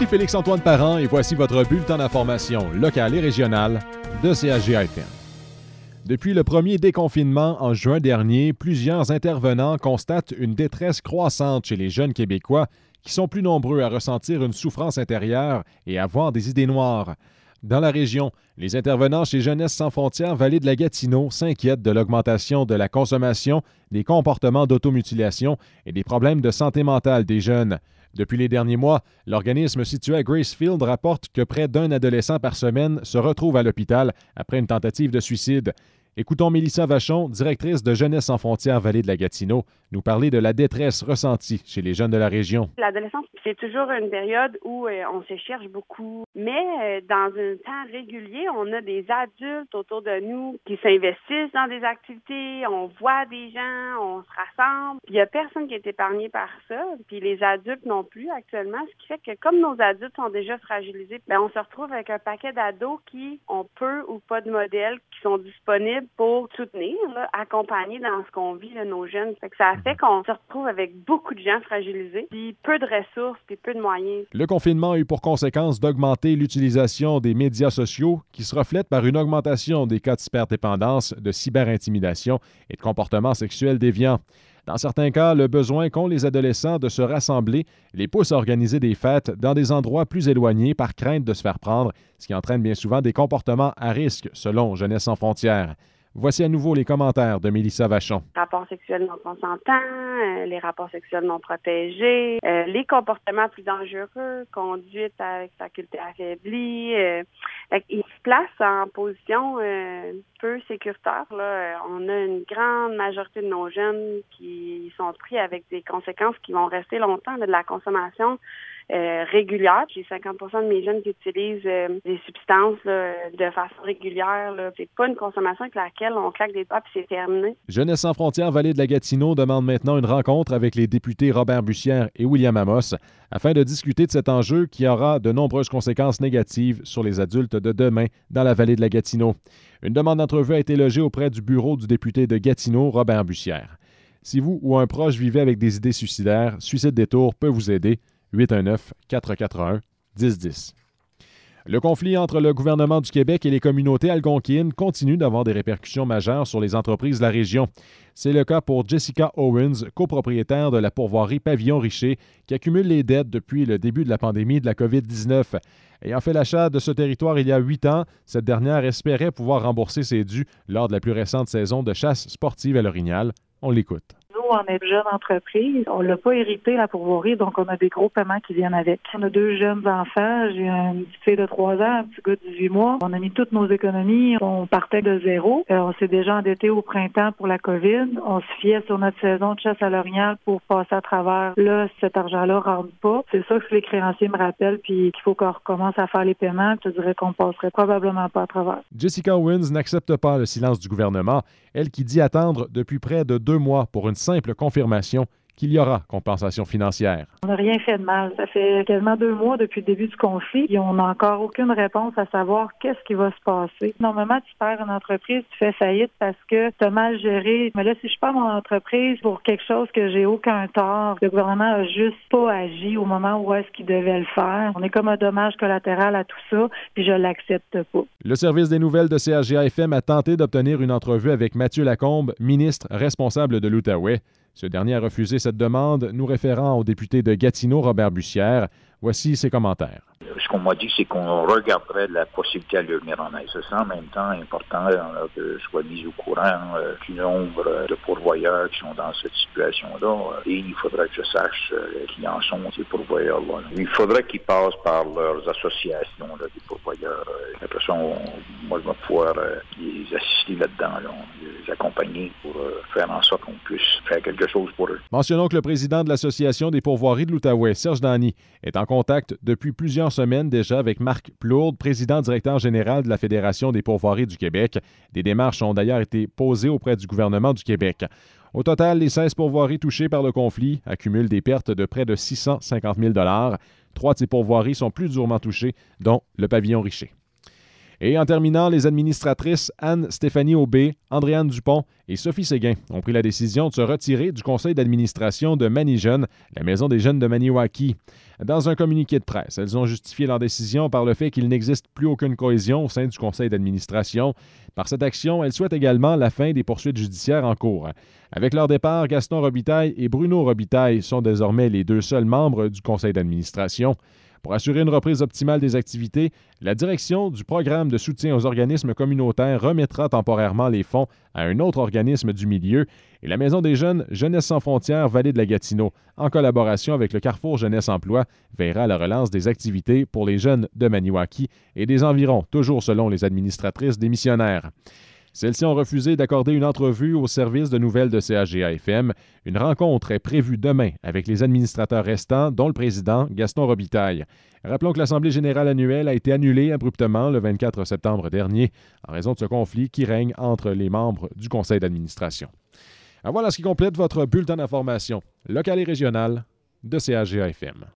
Ici Félix-Antoine Parent et voici votre bulletin d'information locale et régionale de CHGA-FM. Depuis le premier déconfinement en juin dernier, plusieurs intervenants constatent une détresse croissante chez les jeunes Québécois qui sont plus nombreux à ressentir une souffrance intérieure et à avoir des idées noires. Dans la région, les intervenants chez Jeunesse sans frontières Vallée de la Gatineau s'inquiètent de l'augmentation de la consommation, des comportements d'automutilation et des problèmes de santé mentale des jeunes. Depuis les derniers mois, l'organisme situé à Gracefield rapporte que près d'un adolescent par semaine se retrouve à l'hôpital après une tentative de suicide. Écoutons Mélissa Vachon, directrice de Jeunesse sans frontières Vallée de la Gatineau, nous parler de la détresse ressentie chez les jeunes de la région. L'adolescence, c'est toujours une période où on se cherche beaucoup. Mais dans un temps régulier, on a des adultes autour de nous qui s'investissent dans des activités, on voit des gens, on se rassemble. Il n'y a personne qui est épargné par ça, puis les adultes non plus actuellement, ce qui fait que comme nos adultes sont déjà fragilisés, on se retrouve avec un paquet d'ados qui ont peu ou pas de modèles qui sont disponibles pour soutenir, accompagner dans ce qu'on vit, nos jeunes. Ça fait qu'on se retrouve avec beaucoup de gens fragilisés, puis peu de ressources, puis peu de moyens. Le confinement a eu pour conséquence d'augmenter l'utilisation des médias sociaux qui se reflète par une augmentation des cas de cyberdépendance, de cyberintimidation et de comportements sexuels déviants. Dans certains cas, le besoin qu'ont les adolescents de se rassembler les pousse à organiser des fêtes dans des endroits plus éloignés par crainte de se faire prendre, ce qui entraîne bien souvent des comportements à risque, selon Jeunesse sans frontières. Voici à nouveau les commentaires de Mélissa Vachon. Rapports sexuels non consentants, les rapports sexuels non protégés, les comportements plus dangereux, conduite avec faculté affaiblie. Ils se placent en position peu sécuritaire. On a une grande majorité de nos jeunes qui sont pris avec des conséquences qui vont rester longtemps, de la consommation régulière. J'ai 50% de mes jeunes qui utilisent des substances de façon régulière. C'est pas une consommation avec laquelle on claque des doigts puis c'est terminé. Jeunesse sans frontières Vallée de la Gatineau demande maintenant une rencontre avec les députés Robert Bussière et William Amos afin de discuter de cet enjeu qui aura de nombreuses conséquences négatives sur les adultes de demain dans la Vallée de la Gatineau. Une demande d'entrevue a été logée auprès du bureau du député de Gatineau, Robert Bussière. Si vous ou un proche vivez avec des idées suicidaires, Suicide Détour peut vous aider. 819-441-1010. Le conflit entre le gouvernement du Québec et les communautés algonquines continue d'avoir des répercussions majeures sur les entreprises de la région. C'est le cas pour Jessica Owens, copropriétaire de la pourvoirie Pavillon Richer, qui accumule les dettes depuis le début de la pandémie de la COVID-19. Ayant fait l'achat de ce territoire il y a 8 ans, cette dernière espérait pouvoir rembourser ses dus lors de la plus récente saison de chasse sportive à l'Orignal. On l'écoute. On est jeune entreprise. On l'a pas hérité, la pourvoirie, donc on a des gros paiements qui viennent avec. On a 2 jeunes enfants. J'ai une petite fille de 3 ans, un petit gars de 18 mois. On a mis toutes nos économies. On partait de zéro. On s'est déjà endetté au printemps pour la COVID. On se fiait sur notre saison de chasse à l'Orignal pour passer à travers. Là, cet argent-là rentre pas. C'est ça que les créanciers me rappellent, puis qu'il faut qu'on recommence à faire les paiements. Je te dirais qu'on passerait probablement pas à travers. Jessica Owens n'accepte pas le silence du gouvernement, elle qui dit attendre depuis près de 2 mois pour une simple confirmation qu'il y aura compensation financière. On n'a rien fait de mal. Ça fait quasiment 2 mois depuis le début du conflit et on n'a encore aucune réponse à savoir qu'est-ce qui va se passer. Normalement, tu perds une entreprise, tu fais faillite parce que tu as mal géré. Mais là, si je perds mon entreprise pour quelque chose que j'ai aucun tort, le gouvernement a juste pas agi au moment où est-ce qu'il devait le faire. On est comme un dommage collatéral à tout ça, puis je l'accepte pas. Le service des nouvelles de CHGA-FM a tenté d'obtenir une entrevue avec Mathieu Lacombe, ministre responsable de l'Outaouais. Ce dernier a refusé cette demande, nous référant au député de Gatineau, Robert Bussière. Voici ses commentaires. Ce qu'on m'a dit, c'est qu'on regarderait la possibilité de le venir en aide. C'est en même temps important que je sois mis au courant du nombre de pourvoyeurs qui sont dans cette situation-là. Et il faudrait que je sache qui en sont, ces pourvoyeurs-là. Il faudrait qu'ils passent par leurs associations, des pourvoyeurs. Après ça, moi, je vais pouvoir les assister là-dedans, les accompagner pour faire en sorte qu'on puisse faire quelque chose pour eux. Mentionnons que le président de l'Association des pourvoiries de l'Outaouais, Serge Dany, est en contact depuis plusieurs semaines déjà avec Marc Plourde, président-directeur général de la Fédération des pourvoiries du Québec. Des démarches ont d'ailleurs été posées auprès du gouvernement du Québec. Au total, les 16 pourvoiries touchées par le conflit accumulent des pertes de près de 650 000 $. 3 de ces pourvoiries sont plus durement touchées, dont le Pavillon Richer. Et en terminant, les administratrices Anne-Stéphanie Aubé, Andréane Dupont et Sophie Séguin ont pris la décision de se retirer du conseil d'administration de Manijeunes, la maison des jeunes de Maniwaki. Dans un communiqué de presse, elles ont justifié leur décision par le fait qu'il n'existe plus aucune cohésion au sein du conseil d'administration. Par cette action, elles souhaitent également la fin des poursuites judiciaires en cours. Avec leur départ, Gaston Robitaille et Bruno Robitaille sont désormais les deux seuls membres du conseil d'administration. Pour assurer une reprise optimale des activités, la direction du programme de soutien aux organismes communautaires remettra temporairement les fonds à un autre organisme du milieu et la Maison des jeunes Jeunesse sans frontières Vallée de la Gatineau, en collaboration avec le Carrefour Jeunesse Emploi, veillera à la relance des activités pour les jeunes de Maniwaki et des environs, toujours selon les administratrices démissionnaires. Celles-ci ont refusé d'accorder une entrevue au service de nouvelles de CHGA-FM. Une rencontre est prévue demain avec les administrateurs restants, dont le président Gaston Robitaille. Rappelons que l'Assemblée générale annuelle a été annulée abruptement le 24 septembre dernier en raison de ce conflit qui règne entre les membres du conseil d'administration. Voilà ce qui complète votre bulletin d'information local et régional de CHGA-FM.